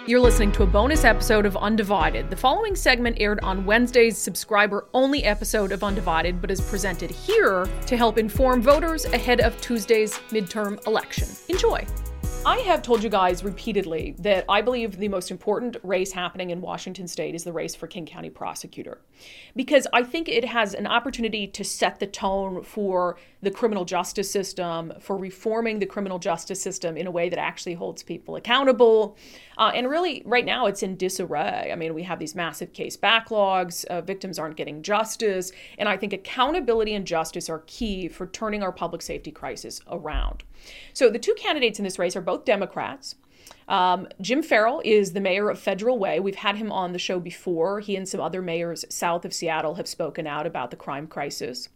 You're listening to a bonus episode of Undivided. The following segment aired on Wednesday's subscriber-only episode of Undivided, but is presented here to help inform voters ahead of Tuesday's midterm election. Enjoy. I have told you guys repeatedly that I believe the most important race happening in Washington state is the race for King County prosecutor, because I think it has an opportunity to set the tone for the criminal justice system, for reforming the criminal justice system in a way that actually holds people accountable. And really, right now, it's in disarray. I mean, we have these massive case backlogs, victims aren't getting justice, and I think accountability and justice are key for turning our public safety crisis around. So the two candidates in this race are both Democrats. Jim Farrell is the mayor of Federal Way. We've had him on the show before. He and some other mayors south of Seattle have spoken out about the crime crisis.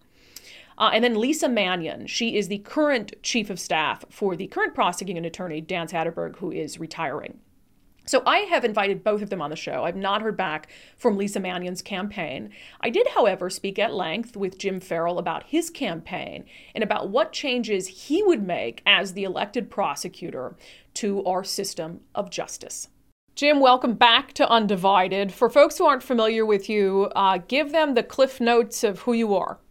And then Lisa Mannion, she is the current chief of staff for the current prosecuting attorney, Dan Satterberg, who is retiring. So I have invited both of them on the show. I've not heard back from Lisa Mannion's campaign. I did, however, speak at length with Jim Farrell about his campaign and about what changes he would make as the elected prosecutor to our system of justice. Jim, welcome back to Undivided. For folks who aren't familiar with you, give them the cliff notes of who you are.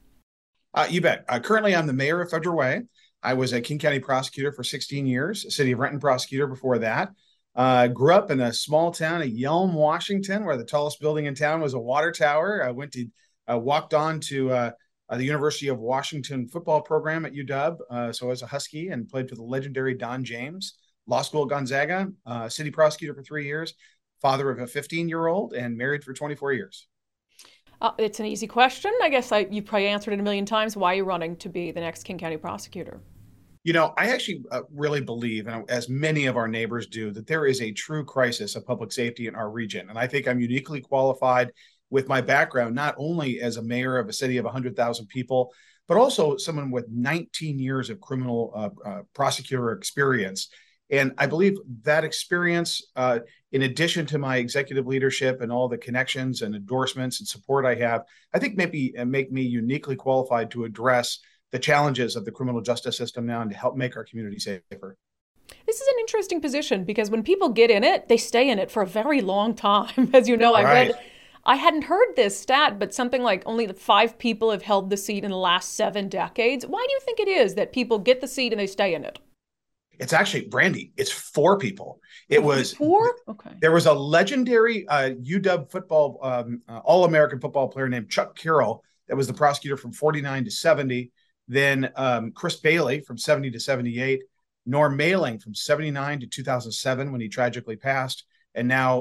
You bet. Currently, I'm the mayor of Federal Way. I was a King County prosecutor for 16 years, a city of Renton prosecutor before that. Grew up in a small town of Yelm, Washington, where the tallest building in town was a water tower. I walked on to the University of Washington football program at UW. So I was a Husky and played for the legendary Don James. Law school at Gonzaga, city prosecutor for 3 years, father of a 15-year-old, and married for 24 years. It's an easy question. I guess you probably answered it a million times. Why are you running to be the next King County prosecutor? You know, I actually really believe, and as many of our neighbors do, that there is a true crisis of public safety in our region. And I think I'm uniquely qualified with my background, not only as a mayor of a city of 100,000 people, but also someone with 19 years of criminal prosecutor experience. And I believe that experience, in addition to my executive leadership and all the connections and endorsements and support I have, I think maybe make me uniquely qualified to address the challenges of the criminal justice system now and to help make our community safer. This is an interesting position because when people get in it, they stay in it for a very long time. As you know, Right. I hadn't heard this stat, but something like only 5 people have held the seat in the last 7 decades. Why do you think it is that people get the seat and they stay in it? It's actually, Brandy, it's 4 people. It was 4? Okay. There was a legendary UW football, All-American football player named Chuck Carroll that was the prosecutor from 49 to 70. Then Chris Bailey from 70 to 78, Norm Mailing from 79 to 2007 when he tragically passed, and now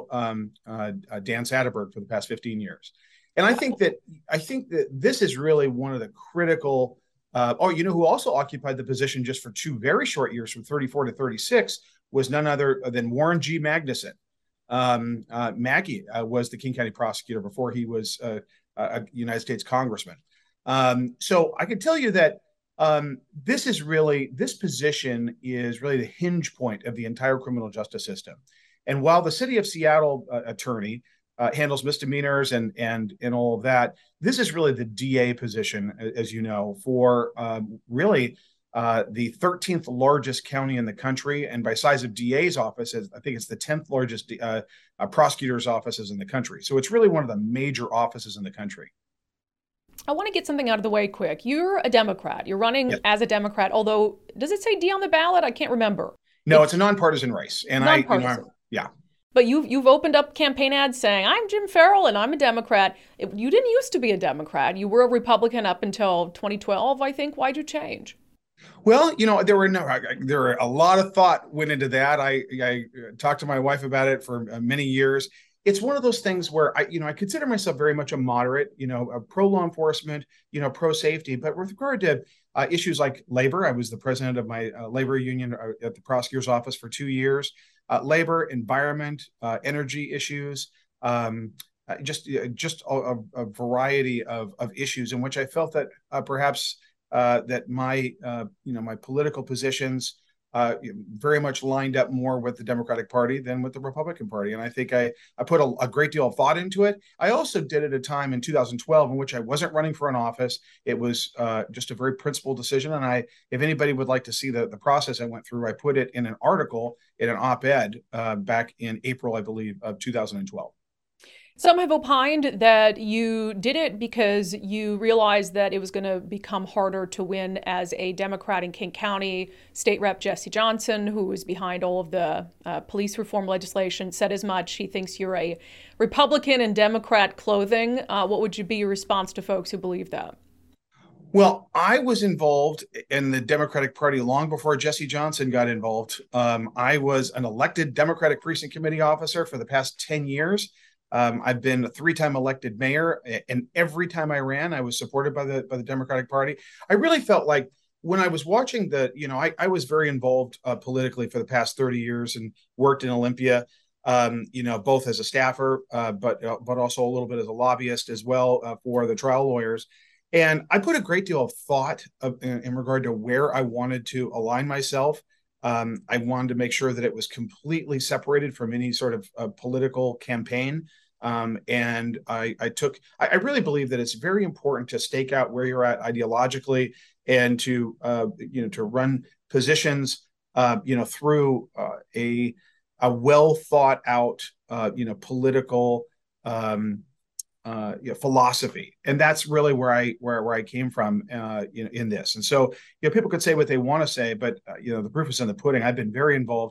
Dan Satterberg for the past 15 years. And I think that this is really one of the critical. You know who also occupied the position just for 2 very short years, from 34 to 36, was none other than Warren G. Magnuson. Maggie was the King County prosecutor before he was a United States congressman. So I can tell you that this position is really the hinge point of the entire criminal justice system. And while the city of Seattle attorney handles misdemeanors and all of that, this is really the DA position, as you know, for really the 13th largest county in the country. And by size of DA's office, I think it's the 10th largest prosecutor's offices in the country. So it's really one of the major offices in the country. I want to get something out of the way quick. You're a Democrat. You're running Yes. as a Democrat, although, does it say D on the ballot? I can't remember. No, it's a nonpartisan race. And Nonpartisan. yeah. But you've opened up campaign ads saying, I'm Jim Farrell and I'm a Democrat. You didn't used to be a Democrat. You were a Republican up until 2012, I think. Why'd you change? Well, you know, there were a lot of thought went into that. I talked to my wife about it for many years. It's one of those things where I consider myself very much a moderate, a pro law enforcement, pro safety. But with regard to issues like labor, I was the president of my labor union at the prosecutor's office for 2 years. Labor, environment, energy issues, just a variety of issues in which I felt that perhaps that my my political positions very much lined up more with the Democratic Party than with the Republican Party. And I think I put a great deal of thought into it. I also did at a time in 2012 in which I wasn't running for an office. It was just a very principled decision. And if anybody would like to see the process I went through, I put it in an article in an op-ed back in April, I believe, of 2012. Some have opined that you did it because you realized that it was going to become harder to win as a Democrat in King County. State Rep Jesse Johnson, who was behind all of the police reform legislation, said as much. He thinks you're a Republican in Democrat clothing. What would be your response to folks who believe that? Well, I was involved in the Democratic Party long before Jesse Johnson got involved. I was an elected Democratic Precinct Committee officer for the past 10 years. I've been a three-time elected mayor, and every time I ran, I was supported by the Democratic Party. I really felt like when I was watching I was very involved politically for the past 30 years and worked in Olympia, both as a staffer, but also a little bit as a lobbyist as well for the trial lawyers. And I put a great deal of thought in regard to where I wanted to align myself. I wanted to make sure that it was completely separated from any sort of political campaign. And I really believe that it's very important to stake out where you're at ideologically and to run positions, through a well thought out, political philosophy, and that's really where I came from in this. And so people could say what they want to say, but the proof is in the pudding. I've been very involved,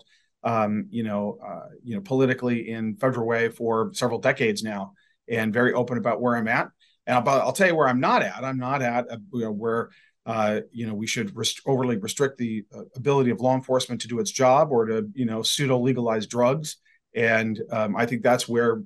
politically in federal way for several decades now, and very open about where I'm at. And I'll tell you where I'm not at. I'm not at where we should overly restrict the ability of law enforcement to do its job or to pseudo legalize drugs. And I think that's where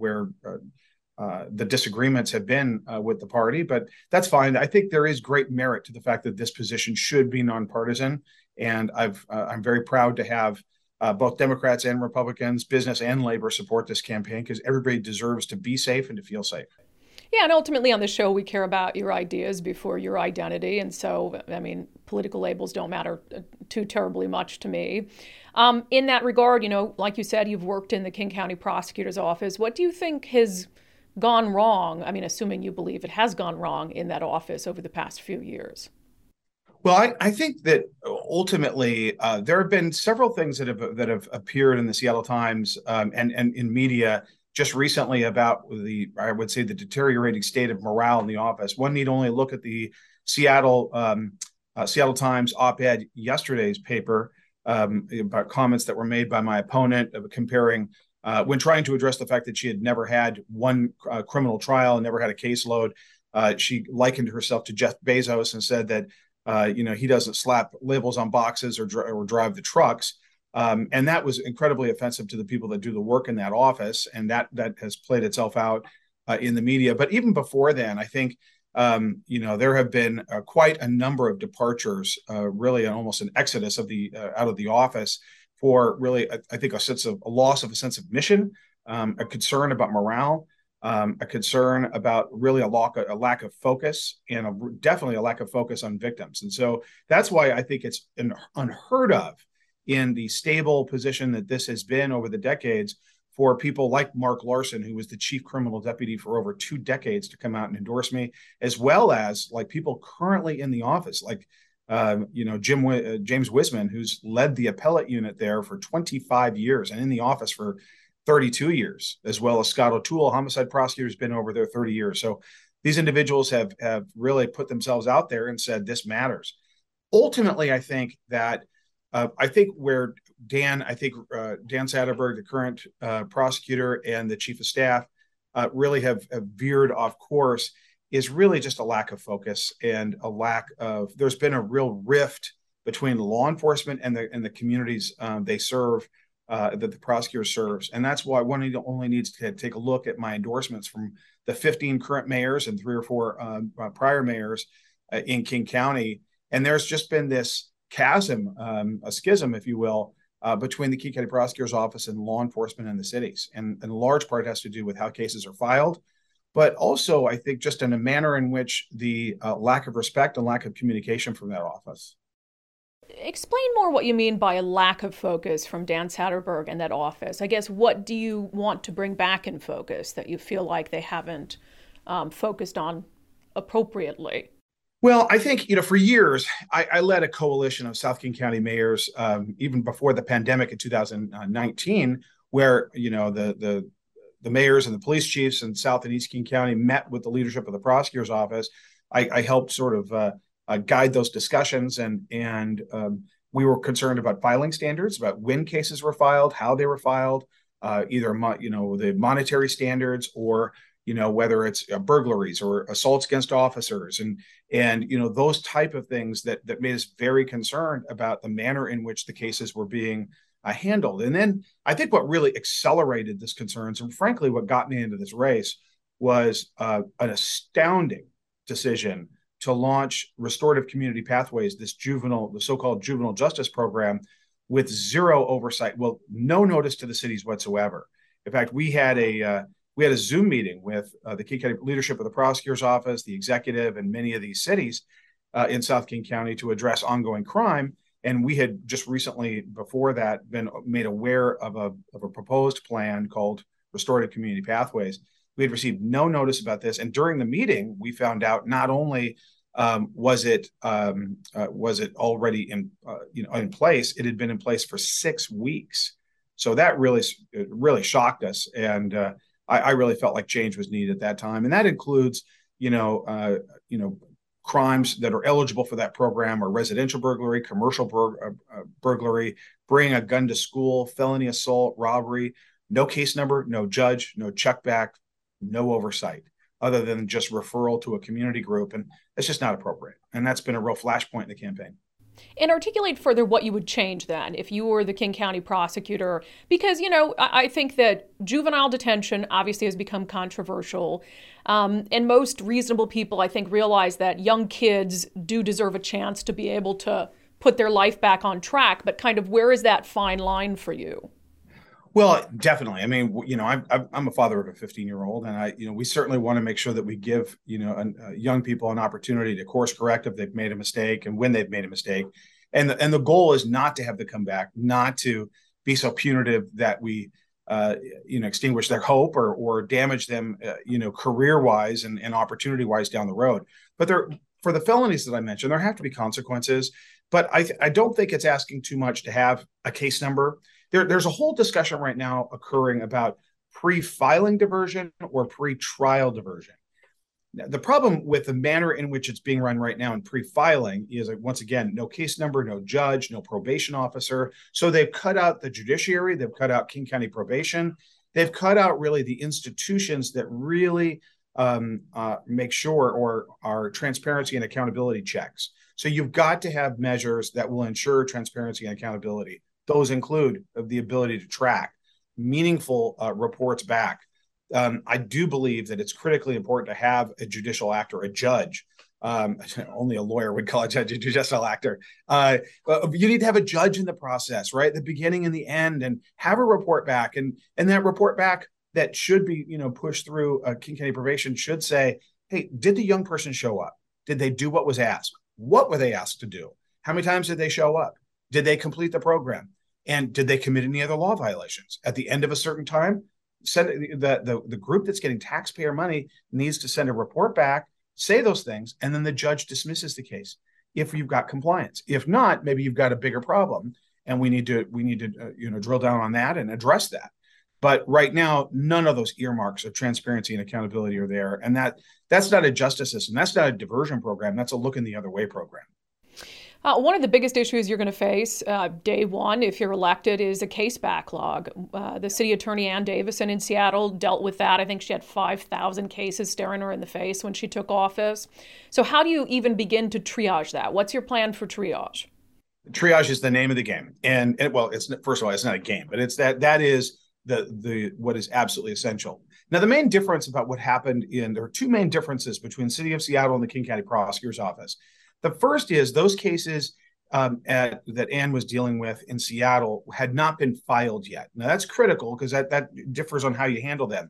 the disagreements have been with the party, but that's fine. I think there is great merit to the fact that this position should be nonpartisan, and I'm very proud to have both Democrats and Republicans, business and labor, support this campaign because everybody deserves to be safe and to feel safe. Yeah, and ultimately on the show, we care about your ideas before your identity. And so, I mean, political labels don't matter too terribly much to me. In that regard, like you said, you've worked in the King County Prosecutor's Office. What do you think has gone wrong? I mean, assuming you believe it has gone wrong in that office over the past few years. Well, I think that ultimately there have been several things that have appeared in the Seattle Times and in media just recently about I would say the deteriorating state of morale in the office. One need only look at the Seattle Times op-ed yesterday's paper about comments that were made by my opponent comparing when trying to address the fact that she had never had one criminal trial and never had a caseload. She likened herself to Jeff Bezos and said that he doesn't slap labels on boxes or drive the trucks. And that was incredibly offensive to the people that do the work in that office. And that has played itself out in the media. But even before then, I think, there have been quite a number of departures, really almost an exodus of out of the office for really, I think, a loss of a sense of mission, a concern about morale, a concern about really a lack of focus, and definitely a lack of focus on victims. And so that's why I think it's unheard of in the stable position that this has been over the decades for people like Mark Larson, who was the chief criminal deputy for over 2 decades, to come out and endorse me, as well as like people currently in the office, like James Wisman, who's led the appellate unit there for 25 years and in the office for 32 years, as well as Scott O'Toole, homicide prosecutor, has been over there 30 years. So these individuals have really put themselves out there and said this matters. Ultimately, I think where Dan Satterberg, the current prosecutor, and the chief of staff really have veered off course is really just a lack of focus and there's been a real rift between law enforcement and the communities they serve, that the prosecutor serves. And that's why one only needs to take a look at my endorsements from the 15 current mayors and 3 or 4 prior mayors in King County. And there's just been this chasm, a schism, if you will, between the King County Prosecutor's Office and law enforcement in the cities. And in large part has to do with how cases are filed, but also I think just in a manner in which the lack of respect and lack of communication from that office. Explain more what you mean by a lack of focus from Dan Satterberg and that office. I guess what do you want to bring back in focus that you feel like they haven't focused on appropriately? Well, I think, for years, I led a coalition of South King County mayors, even before the pandemic in 2019, where, the mayors and the police chiefs in South and East King County met with the leadership of the prosecutor's office. I helped sort of guide those discussions, and we were concerned about filing standards, about when cases were filed, how they were filed, either the monetary standards or whether it's burglaries or assaults against officers, and those type of things that made us very concerned about the manner in which the cases were being handled. And then I think what really accelerated this concerns, and frankly what got me into this race, was an astounding decision to launch Restorative Community Pathways, the so-called juvenile justice program, with zero oversight, well, no notice to the cities whatsoever. In fact, we had a Zoom meeting with the King County leadership of the prosecutor's office, the executive, and many of these cities in South King County to address ongoing crime. And we had just recently, before that, been made aware of a proposed plan called Restorative Community Pathways. We had received no notice about this, and during the meeting, we found out not only was it already in place, it had been in place for 6 weeks. So that really shocked us, and I really felt like change was needed at that time, and that includes crimes that are eligible for that program are residential burglary, commercial burglary, bringing a gun to school, felony assault, robbery. No case number, no judge, no check back, no oversight, other than just referral to a community group. And it's just not appropriate. And that's been a real flashpoint in the campaign. And articulate further what you would change then if you were the King County prosecutor. Because, I think that juvenile detention obviously has become controversial. And most reasonable people, I think, realize that young kids do deserve a chance to be able to put their life back on track. But kind of where is that fine line for you? Well, definitely. I mean, I'm a father of a 15-year-old, and we certainly want to make sure that we give, young people an opportunity to course correct if they've made a mistake and when they've made a mistake. And the goal is not to have them come back, not to be so punitive that we, extinguish their hope or damage them, career-wise and opportunity-wise down the road. But for the felonies that I mentioned, there have to be consequences. But I don't think it's asking too much to have a case number. There's a whole discussion right now occurring about pre-filing diversion or pre-trial diversion. Now, the problem with the manner in which it's being run right now in pre-filing is, once again, no case number, no judge, no probation officer. So they've cut out the judiciary, they've cut out King County probation, they've cut out really the institutions that really make sure or are transparency and accountability checks. So you've got to have measures that will ensure transparency and accountability. Those include the ability to track meaningful reports back. I do believe that it's critically important to have a judicial actor, a judge. Only a lawyer would call a judge a judicial actor. You need to have a judge in the process, right? The beginning and the end, and have a report back. And that report back that should be, pushed through King County probation should say, hey, did the young person show up? Did they do what was asked? What were they asked to do? How many times did they show up? Did they complete the program? And did they commit any other law violations? At the end of a certain time, the group that's getting taxpayer money needs to send a report back, say those things, and then the judge dismisses the case if you've got compliance. If not, maybe you've got a bigger problem, and we need to drill down on that and address that. But right now, none of those earmarks of transparency and accountability are there, and that's not a justice system. That's not a diversion program. That's a look in the other way program. One of the biggest issues you're going to face day one, if you're elected, is a case backlog. The city attorney, Ann Davison in Seattle, dealt with that. I think she had 5,000 cases staring her in the face when she took office. So how do you even begin to triage that? What's your plan for triage? Triage is the name of the game. And well, first of all, it's not a game, but it's that is the what is absolutely essential. Now, the main difference about what happened there are two main differences between the city of Seattle and the King County Prosecutor's Office. The first is those cases that Ann was dealing with in Seattle had not been filed yet. Now, that's critical because that differs on how you handle them.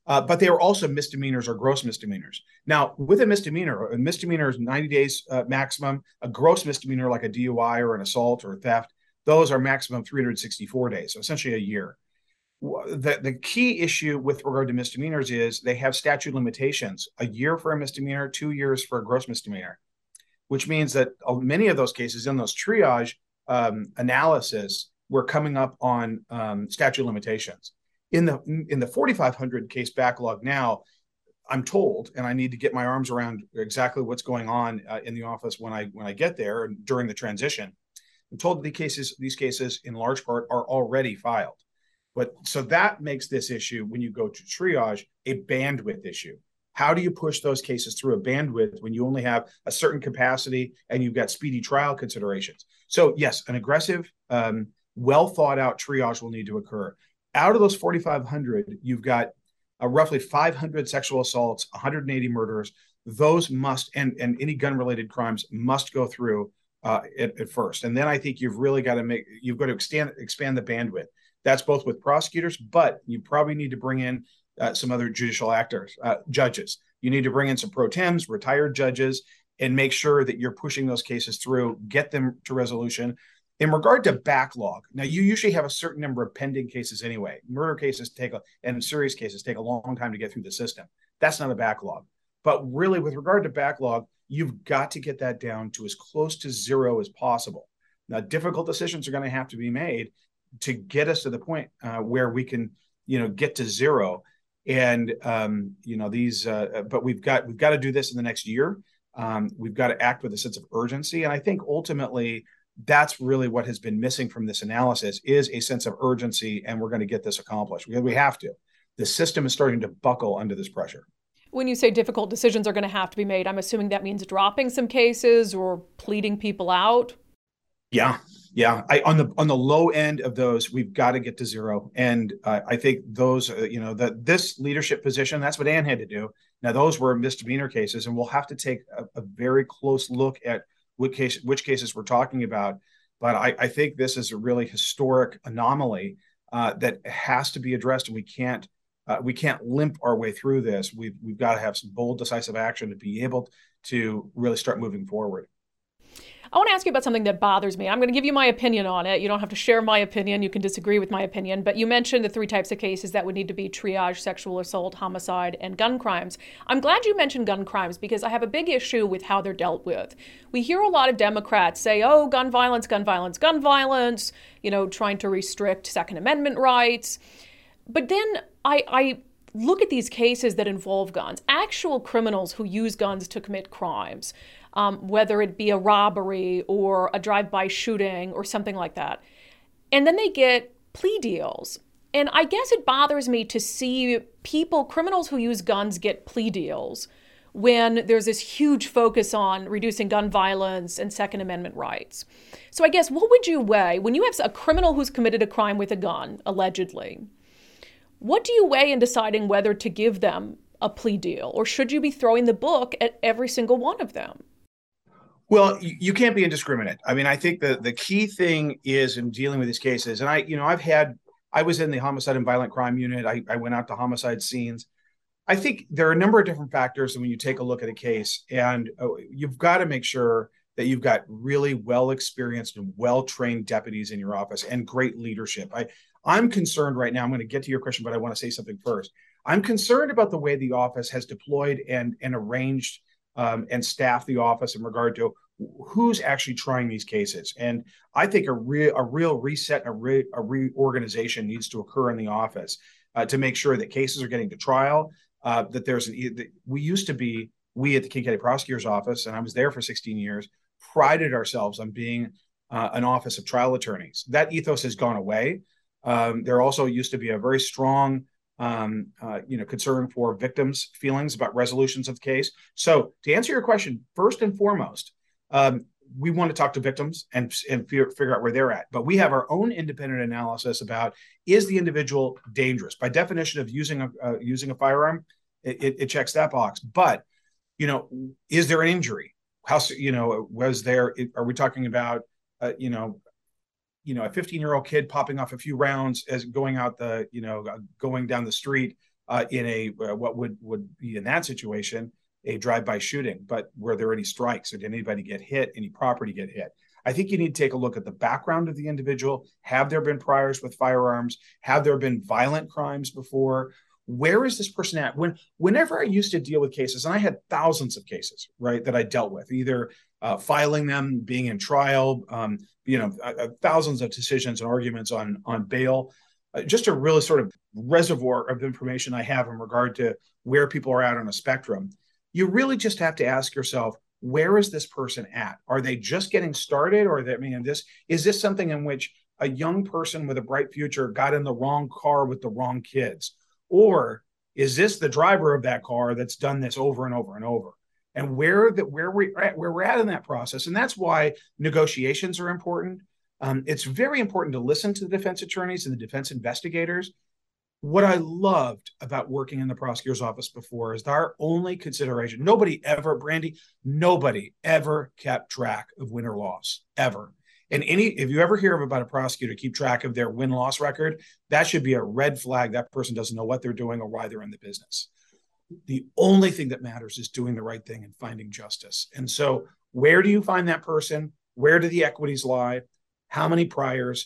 but they were also misdemeanors or gross misdemeanors. Now, with a misdemeanor is 90 days maximum. A gross misdemeanor, like a DUI or an assault or a theft, those are maximum 364 days, so essentially a year. The key issue with regard to misdemeanors is they have statute limitations, a year for a misdemeanor, 2 years for a gross misdemeanor, which means that many of those cases in those triage analysis, we're coming up on statute limitations. In the 4,500 case backlog now, I'm told, and I need to get my arms around exactly what's going on in the office when I get there and during the transition. I'm told that these cases in large part are already filed. But so that makes this issue, when you go to triage, a bandwidth issue. How do you push those cases through a bandwidth when you only have a certain capacity and you've got speedy trial considerations? So yes, an aggressive, well thought out triage will need to occur. Out of those 4,500, you've got roughly 500 sexual assaults, 180 murders. Those must, and any gun related crimes must go through at first. And then I think you've got to expand the bandwidth. That's both with prosecutors, but you probably need to bring in some other judicial actors, judges. You need to bring in some pro tems, retired judges, and make sure that you're pushing those cases through, get them to resolution. In regard to backlog, now you usually have a certain number of pending cases anyway. Murder cases and serious cases take a long time to get through the system. That's not a backlog. But really, with regard to backlog, you've got to get that down to as close to zero as possible. Now, difficult decisions are going to have to be made to get us to the point where we can, get to zero. And but we've got to do this in the next year. We've got to act with a sense of urgency, and I think ultimately that's really what has been missing from this analysis is a sense of urgency, and we're going to get this accomplished. We have to. The system is starting to buckle under this pressure. When you say difficult decisions are going to have to be made, I'm assuming that means dropping some cases or pleading people out. Yeah. On the low end of those, we've got to get to zero, and I think those, this leadership position, that's what Ann had to do. Now, those were misdemeanor cases, and we'll have to take a very close look at which cases we're talking about. But I think this is a really historic anomaly that has to be addressed, and we can't limp our way through this. We've got to have some bold, decisive action to be able to really start moving forward. I want to ask you about something that bothers me. I'm going to give you my opinion on it. You don't have to share my opinion. You can disagree with my opinion. But you mentioned the 3 types of cases that would need to be triage: sexual assault, homicide, and gun crimes. I'm glad you mentioned gun crimes because I have a big issue with how they're dealt with. We hear a lot of Democrats say, oh, gun violence, gun violence, gun violence, trying to restrict Second Amendment rights. But then I look at these cases that involve guns, actual criminals who use guns to commit crimes. Whether it be a robbery or a drive-by shooting or something like that. And then they get plea deals. And I guess it bothers me to see criminals who use guns get plea deals when there's this huge focus on reducing gun violence and Second Amendment rights. So I guess what would you weigh when you have a criminal who's committed a crime with a gun, allegedly? What do you weigh in deciding whether to give them a plea deal, or should you be throwing the book at every single one of them? Well, you can't be indiscriminate. I mean, I think the key thing is in dealing with these cases, and I was in the homicide and violent crime unit. I went out to homicide scenes. I think there are a number of different factors when you take a look at a case, and you've got to make sure that you've got really well-experienced and well-trained deputies in your office and great leadership. I'm concerned right now. I'm going to get to your question, but I want to say something first. I'm concerned about the way the office has deployed and arranged and staffed the office in regard to who's actually trying these cases. And I think a real reset, a reorganization needs to occur in the office to make sure that cases are getting to trial. We at the King County Prosecutor's Office, and I was there for 16 years, prided ourselves on being an office of trial attorneys. That ethos has gone away. There also used to be a very strong concern for victims' feelings about resolutions of the case. So to answer your question, first and foremost, we want to talk to victims and figure out where they're at. But we have our own independent analysis about, is the individual dangerous? By definition of using a firearm, it checks that box. But, is there an injury? Are we talking about, a 15-year-old kid popping off a few rounds as going down the street in a what would be in that situation a drive-by shooting, but were there any strikes or did anybody get hit, any property get hit? I think you need to take a look at the background of the individual. Have there been priors with firearms? Have there been violent crimes before? Where is this person at? Whenever I used to deal with cases, and I had thousands of cases, right, that I dealt with, either filing them, being in trial, thousands of decisions and arguments on bail, just a really sort of reservoir of information I have in regard to where people are at on a spectrum. You really just have to ask yourself, where is this person at? Are they just getting started? Or is this something in which a young person with a bright future got in the wrong car with the wrong kids? Or is this the driver of that car that's done this over and over and over? And where we're at in that process. And that's why negotiations are important. It's very important to listen to the defense attorneys and the defense investigators. What I loved about working in the prosecutor's office before is our only consideration. Nobody ever kept track of win or loss, ever. And if you ever hear about a prosecutor keep track of their win-loss record, that should be a red flag. That person doesn't know what they're doing or why they're in the business. The only thing that matters is doing the right thing and finding justice. And so where do you find that person? Where do the equities lie? How many priors?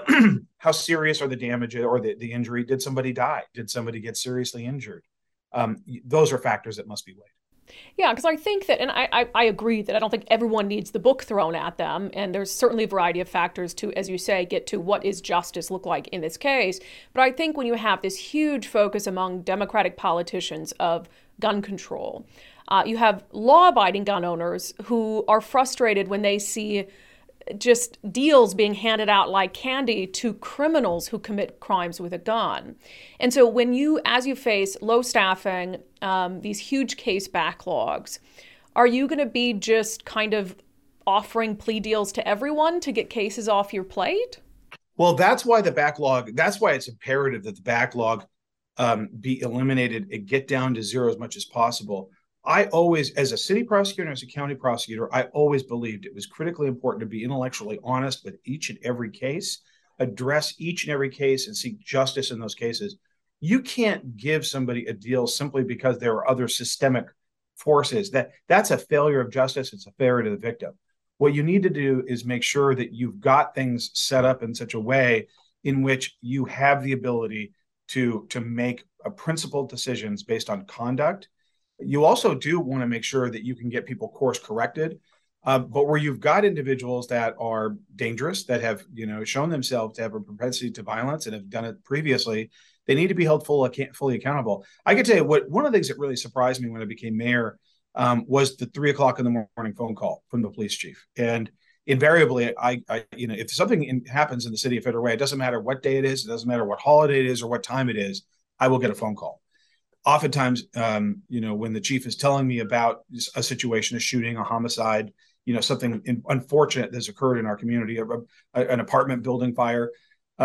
How serious are the damages or the injury? Did somebody die? Did somebody get seriously injured? Those are factors that must be weighed. Yeah, because I think that, and I agree that I don't think everyone needs the book thrown at them. And there's certainly a variety of factors to, as you say, get to what is justice look like in this case. But I think when you have this huge focus among Democratic politicians of gun control, you have law-abiding gun owners who are frustrated when they see just deals being handed out like candy to criminals who commit crimes with a gun. And so as you face low staffing, these huge case backlogs, are you going to be just kind of offering plea deals to everyone to get cases off your plate? Well, that's why it's imperative that the backlog be eliminated and get down to zero as much as possible. I always, as a city prosecutor and as a county prosecutor, I always believed it was critically important to be intellectually honest with each and every case, address each and every case and seek justice in those cases. You can't give somebody a deal simply because there are other systemic forces. That's a failure of justice. It's a failure to the victim. What you need to do is make sure that you've got things set up in such a way in which you have the ability to make principled decisions based on conduct. You also do want to make sure that you can get people course corrected, but where you've got individuals that are dangerous, that have shown themselves to have a propensity to violence and have done it previously, they need to be held fully accountable. I can tell you one of the things that really surprised me when I became mayor was the 3:00 in the morning phone call from the police chief. And invariably, if something happens in the city of Federal Way, it doesn't matter what day it is, it doesn't matter what holiday it is or what time it is, I will get a phone call. Oftentimes, when the chief is telling me about a situation, a shooting, a homicide, something unfortunate that's occurred in our community, an apartment building fire,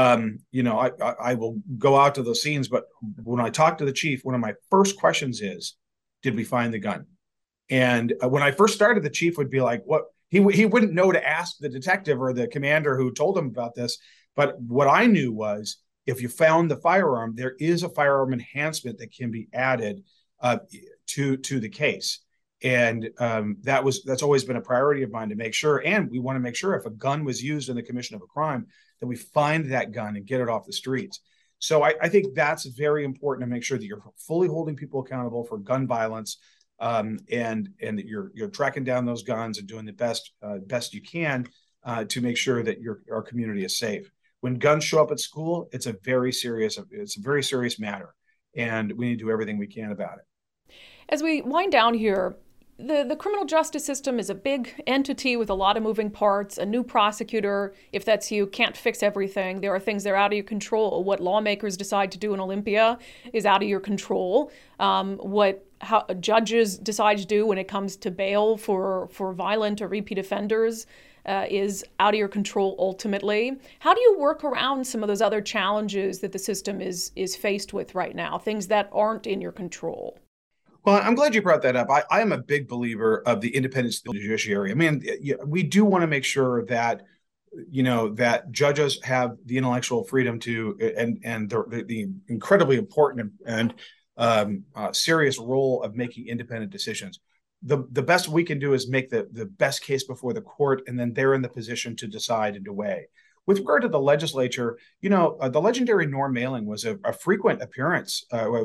I will go out to those scenes. But when I talk to the chief, one of my first questions is, did we find the gun? And when I first started, the chief would be like, what? He wouldn't know to ask the detective or the commander who told him about this. But what I knew was, if you found the firearm, there is a firearm enhancement that can be added to the case. And that's always been a priority of mine to make sure. And we want to make sure if a gun was used in the commission of a crime, that we find that gun and get it off the streets. So I think that's very important to make sure that you're fully holding people accountable for gun violence, and that you're tracking down those guns and doing the best you can to make sure that our community is safe. When guns show up at school, it's a very serious matter, and we need to do everything we can about it. As we wind down here, the criminal justice system is a big entity with a lot of moving parts. A new prosecutor, if that's you, can't fix everything. There are things that are out of your control. What lawmakers decide to do in Olympia is out of your control. How judges decide to do when it comes to bail for violent or repeat offenders is out of your control ultimately. How do you work around some of those other challenges that the system is faced with right now, things that aren't in your control? Well, I'm glad you brought that up. I am a big believer of the independence of the judiciary. I mean, we do want to make sure that that judges have the intellectual freedom to and the incredibly important and serious role of making independent decisions. The best we can do is make the best case before the court, and then they're in the position to decide and to weigh. With regard to the legislature, the legendary Norm Mailing was a frequent appearance,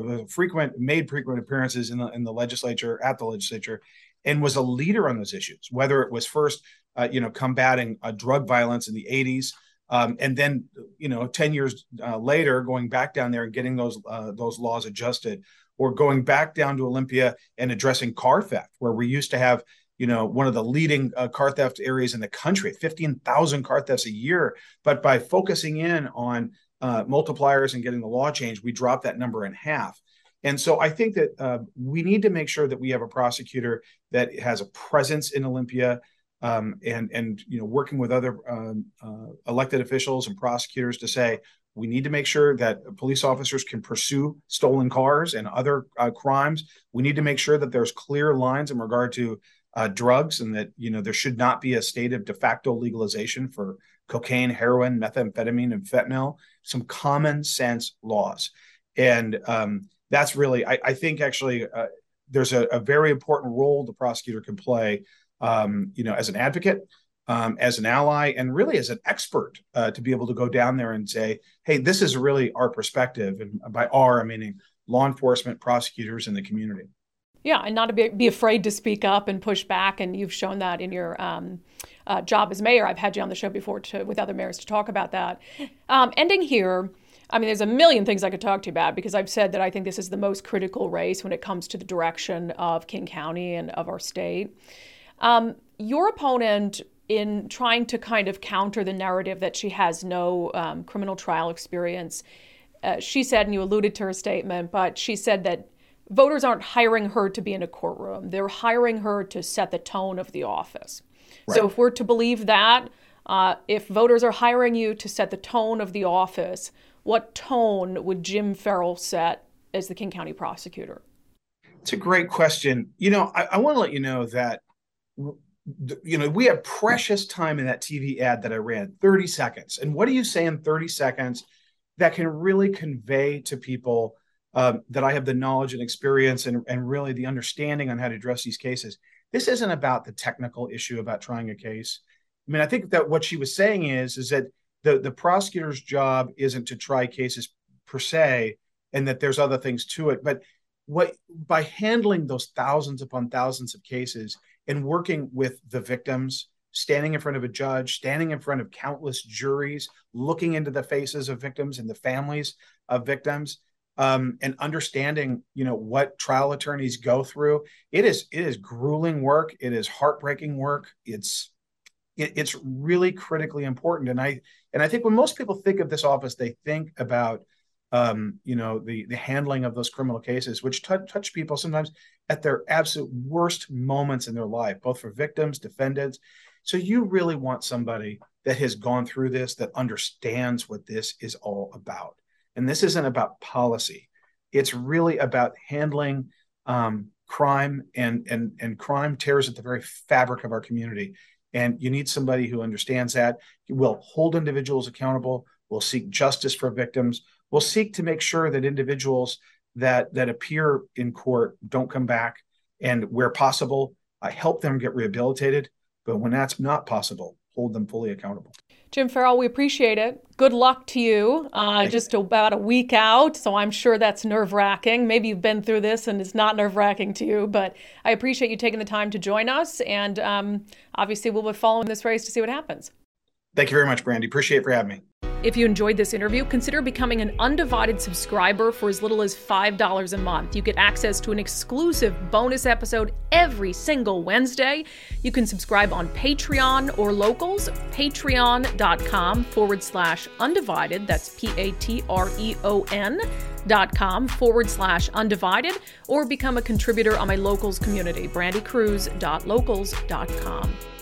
made frequent appearances in the legislature, at the legislature, and was a leader on those issues, whether it was first, combating drug violence in the 80s, and then, 10 years later, going back down there and getting those laws adjusted, or going back down to Olympia and addressing car theft, where we used to have, one of the leading car theft areas in the country, 15,000 car thefts a year. But by focusing in on multipliers and getting the law changed, we dropped that number in half. And so I think that we need to make sure that we have a prosecutor that has a presence in Olympia, and working with other elected officials and prosecutors to say, we need to make sure that police officers can pursue stolen cars and other crimes. We need to make sure that there's clear lines in regard to drugs, and that there should not be a state of de facto legalization for cocaine, heroin, methamphetamine, and fentanyl. Some common sense laws, and that's really, I think, actually, there's a very important role the prosecutor can play, as an advocate, as an ally, and really as an expert, to be able to go down there and say, hey, this is really our perspective. And by our, I meaning law enforcement, prosecutors, and the community. Yeah, and not to be afraid to speak up and push back. And you've shown that in your job as mayor. I've had you on the show before with other mayors to talk about that. Ending here, there's a million things I could talk to you about, because I've said that I think this is the most critical race when it comes to the direction of King County and of our state. Your opponent, in trying to kind of counter the narrative that she has no criminal trial experience, she said, and you alluded to her statement, but she said that voters aren't hiring her to be in a courtroom. They're hiring her to set the tone of the office. Right. So if we're to believe that, if voters are hiring you to set the tone of the office, what tone would Jim Farrell set as the King County prosecutor? It's a great question. I want to let you know that, we have precious time in that TV ad that I ran, 30 seconds. And what do you say in 30 seconds that can really convey to people that I have the knowledge and experience and really the understanding on how to address these cases? This isn't about the technical issue about trying a case. I think that what she was saying is that the prosecutor's job isn't to try cases per se, and that there's other things to it. But by handling those thousands upon thousands of cases and working with the victims, standing in front of a judge, standing in front of countless juries, looking into the faces of victims and the families of victims, and understanding, what trial attorneys go through. It is grueling work. It is heartbreaking work. It's really critically important. And I think when most people think of this office, they think about, the handling of those criminal cases, which touch people sometimes at their absolute worst moments in their life, both for victims, defendants. So you really want somebody that has gone through this, that understands what this is all about. And this isn't about policy. It's really about handling crime, and crime tears at the very fabric of our community. And you need somebody who understands that, will hold individuals accountable, will seek justice for victims, will seek to make sure that individuals that appear in court don't come back, and where possible, help them get rehabilitated. But when that's not possible, hold them fully accountable. Jim Farrell, we appreciate it. Good luck to you. Just about a week out, so I'm sure that's nerve-wracking. Maybe you've been through this and it's not nerve-wracking to you, but I appreciate you taking the time to join us. And obviously, we'll be following this race to see what happens. Thank you very much, Brandy. Appreciate it for having me. If you enjoyed this interview, consider becoming an Undivided subscriber for as little as $5 a month. You get access to an exclusive bonus episode every single Wednesday. You can subscribe on Patreon or Locals, patreon.com/undivided. That's patreon.com/undivided, or become a contributor on my Locals community, brandycruz.locals.com.